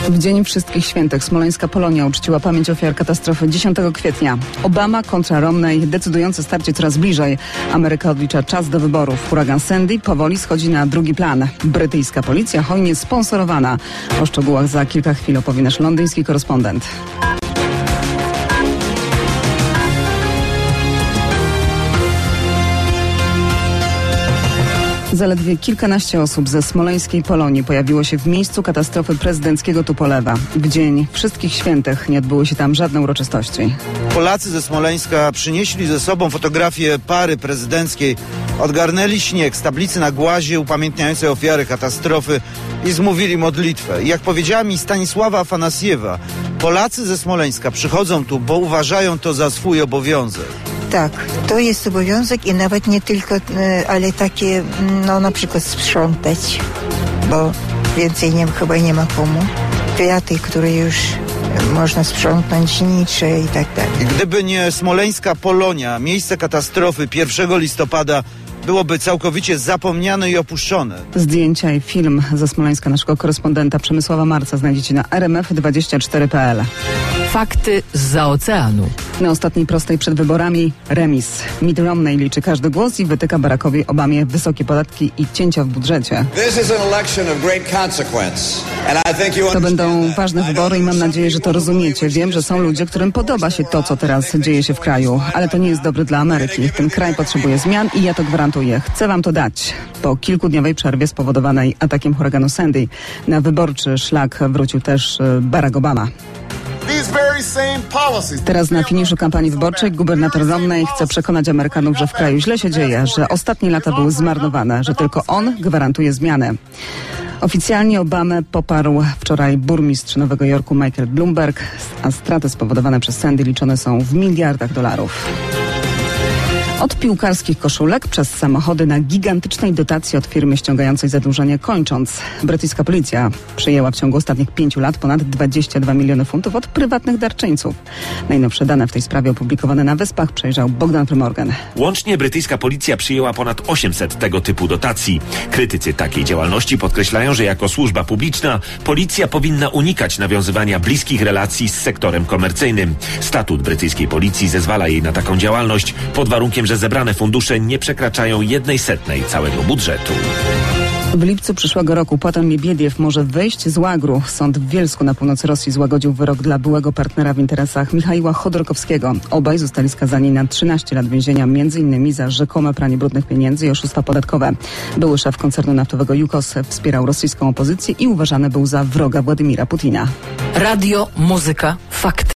W Dzień Wszystkich Świętych smoleńska Polonia uczciła pamięć ofiar katastrofy 10 kwietnia. Obama kontra Romney, decydujące starcie coraz bliżej. Ameryka odlicza czas do wyborów. Huragan Sandy powoli schodzi na drugi plan. Brytyjska policja hojnie sponsorowana. O szczegółach za kilka chwil opowie nasz londyński korespondent. Zaledwie kilkanaście osób ze smoleńskiej Polonii pojawiło się w miejscu katastrofy prezydenckiego Tupolewa. W Dzień Wszystkich Świętych nie odbyły się tam żadne uroczystości. Polacy ze Smoleńska przynieśli ze sobą fotografię pary prezydenckiej. Odgarnęli śnieg z tablicy na głazie upamiętniającej ofiary katastrofy i zmówili modlitwę. I jak powiedziała mi Stanisława Afanasjewa, Polacy ze Smoleńska przychodzą tu, bo uważają to za swój obowiązek. Tak, to jest obowiązek i nawet nie tylko, ale takie, na przykład sprzątać, bo więcej chyba nie ma komu. Kwiaty, które już można sprzątnąć, nicze i tak dalej. Gdyby nie smoleńska Polonia, miejsce katastrofy 1 listopada byłoby całkowicie zapomniane i opuszczone. Zdjęcia i film ze Smoleńska naszego korespondenta Przemysława Marca znajdziecie na rmf24.pl. Fakty zza oceanu. Na ostatniej prostej przed wyborami remis. Mitt Romney liczy każdy głos i wytyka Barackowi Obamie wysokie podatki i cięcia w budżecie. To będą ważne wybory i mam nadzieję, że to rozumiecie. Wiem, że są ludzie, którym podoba się to, co teraz dzieje się w kraju, ale to nie jest dobre dla Ameryki. Ten kraj potrzebuje zmian i ja to gwarantuję. Chcę wam to dać. Po kilkudniowej przerwie spowodowanej atakiem huraganu Sandy na wyborczy szlak wrócił też Barack Obama. Teraz na finiszu kampanii wyborczej gubernator Romney chce przekonać Amerykanów, że w kraju źle się dzieje, że ostatnie lata były zmarnowane, że tylko on gwarantuje zmianę. Oficjalnie Obamę poparł wczoraj burmistrz Nowego Jorku Michael Bloomberg, a straty spowodowane przez Sandy liczone są w miliardach dolarów. Od piłkarskich koszulek przez samochody na gigantycznej dotacji od firmy ściągającej zadłużenie kończąc. Brytyjska policja przyjęła w ciągu ostatnich 5 lat ponad 22 miliony funtów od prywatnych darczyńców. Najnowsze dane w tej sprawie opublikowane na Wyspach przejrzał Bogdan Prymorgan. Łącznie brytyjska policja przyjęła ponad 800 tego typu dotacji. Krytycy takiej działalności podkreślają, że jako służba publiczna policja powinna unikać nawiązywania bliskich relacji z sektorem komercyjnym. Statut brytyjskiej policji zezwala jej na taką działalność pod warunkiem, że zebrane fundusze nie przekraczają 1/100 całego budżetu. W lipcu przyszłego roku Płatan Lebiediew może wyjść z łagru. Sąd w Wielsku na północy Rosji złagodził wyrok dla byłego partnera w interesach Michaiła Chodorkowskiego. Obaj zostali skazani na 13 lat więzienia, m.in. za rzekome pranie brudnych pieniędzy i oszustwa podatkowe. Były szef koncernu naftowego Jukos wspierał rosyjską opozycję i uważany był za wroga Władimira Putina. Radio, muzyka, fakty.